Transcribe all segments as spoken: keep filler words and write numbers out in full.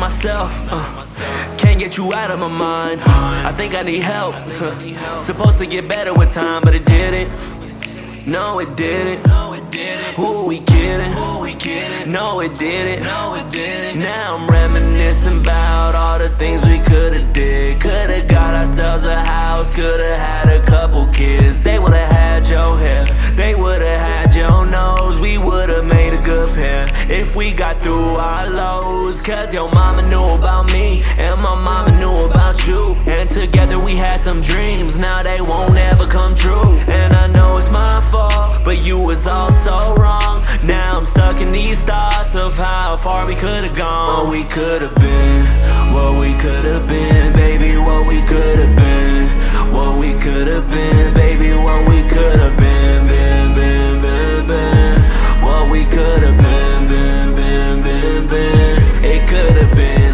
myself. uh, Can't get you out of my mind. I think I need help. Supposed to get better with time, but it didn't. No, it didn't. Who are we kidding? No, it didn't. Now I'm reminiscing about all the things we could've did. Could've got ourselves a house, could've had a couple kids. They would've had your hair, they would've had your nose. We would've made a good pair if we got through our lows. Cause your mama knew about me, and my mama knew about you. And together we had some dreams, now they won't ever come true. And I know it's my fault, but you was all so wrong. Now I'm stuck in these thoughts of how far we could've gone. What we could've been, what we could've been, baby, what we could've been. What we could've been, baby, what we could've been, been, been, been, been. What we could've been, been, been, been, been. It could've been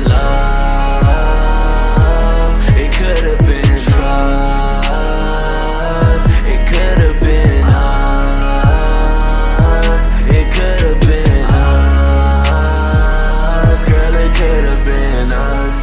love, it could've been trust, it could've been us, it could've been us, girl, it could've been us.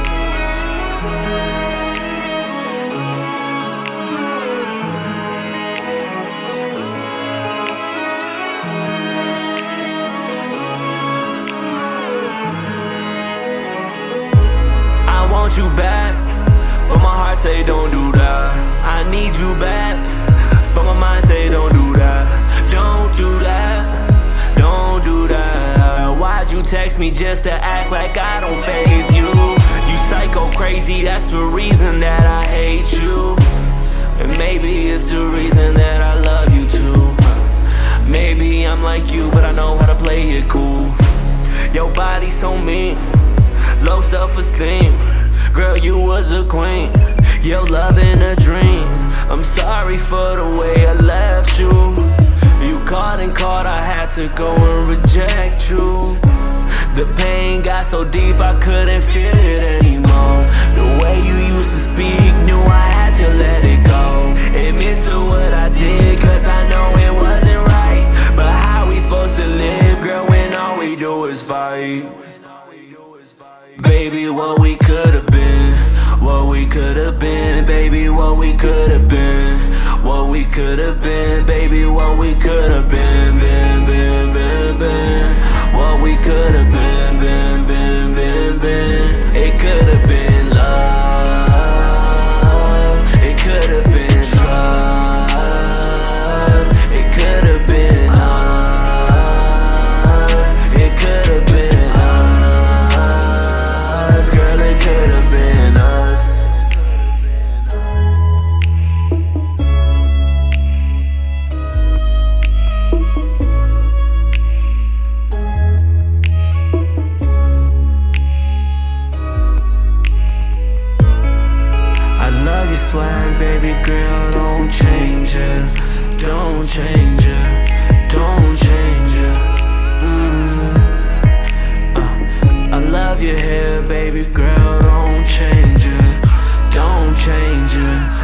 I want you back, but my heart say don't do that. I need you back, but my mind say don't do that. Don't do that, don't do that. Why'd you text me just to act like I don't faze you? You psycho crazy, that's the reason that I hate you. And maybe it's the reason that I love you too. Maybe I'm like you, but I know how to play it cool. Your body so mean, low self-esteem. Girl, you was a queen, your love in a dream. I'm sorry for the way I left you. You called and called, I had to go and reject you. The pain got so deep I couldn't feel it anymore. The way you used to speak, knew I had to let it go. Admit to what I did, cause I know it wasn't right. But how we supposed to live, girl, when all we do is fight? Baby, what we could've been, what we could've been, baby, what we could've been, what we could've been, baby, what we could've been, been, been, been, been, what we could've been, been, been, been, been. It could've been love, it could've been trust, it could've been us, it could've been. Girl, it could've been us. I love your swag, baby girl, don't change it. Don't change it, don't change it. mm. I love your hair, baby girl, don't change it, don't change it.